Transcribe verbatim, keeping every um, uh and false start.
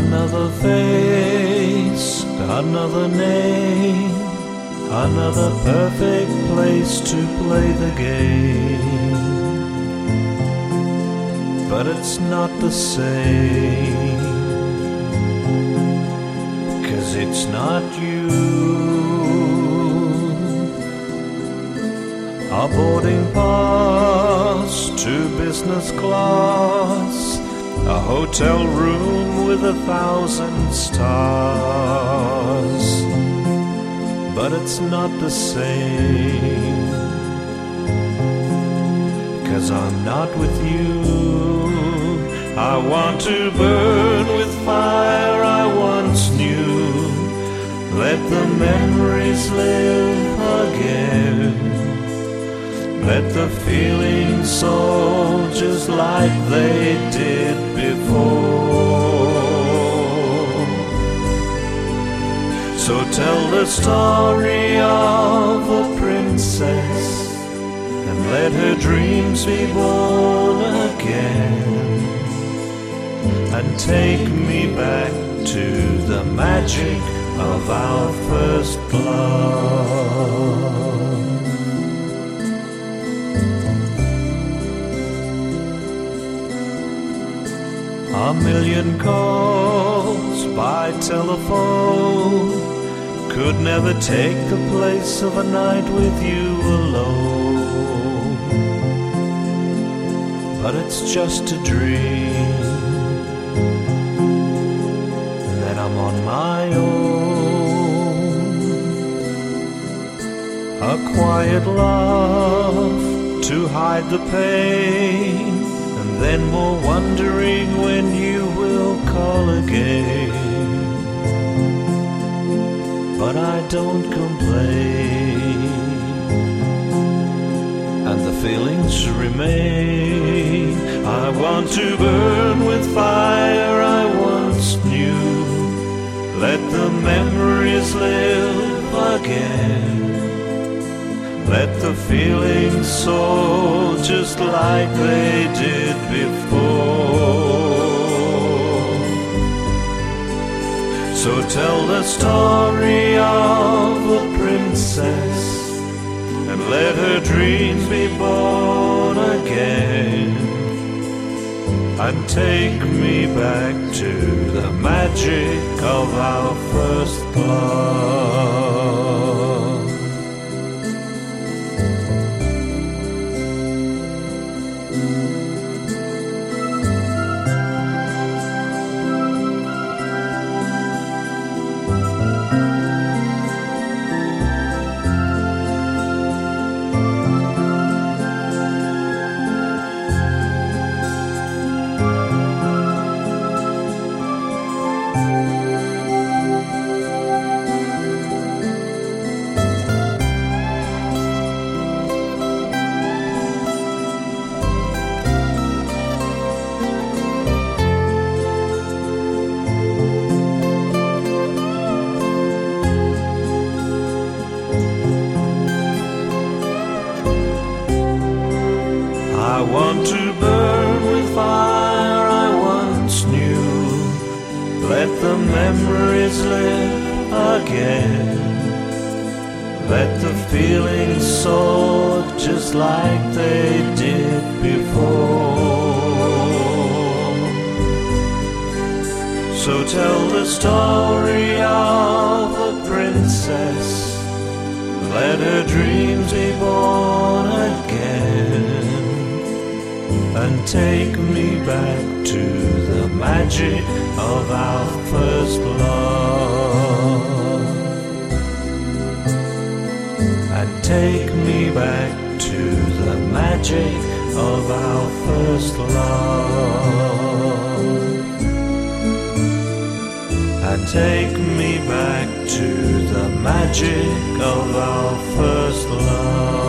Another face, another name, another perfect place to play the game. But it's not the same, 'cause it's not you. A boarding pass to business class, a hotel room with a thousand stars. But it's not the same, 'cause I'm not with you. I want to burn with fire I once knew. Let the memories live again. Let the feelings soar just like they did before. So tell the story of a princess, and let her dreams be born again, and take me back to the magic of our first love. A million calls by telephone could never take the place of a night with you alone. But it's just a dream that I'm on my own. A quiet love to hide the pain, and then more wondering when you will call again. But I don't complain, and the feelings remain. I want to burn with fire I once knew. Let the memories live again. Let the feelings soar just like they did before. So tell the story of a princess, and let her dreams be born again, and take me back to the magic of our first love. I want to burn with fire I once knew. Let the memories live again. Let the feelings soar just like they did before. So tell the story of a princess, let her dreams be born again, and take me back to the magic of our first love. And take me back to the magic of our first love. And take me back to the magic of our first love.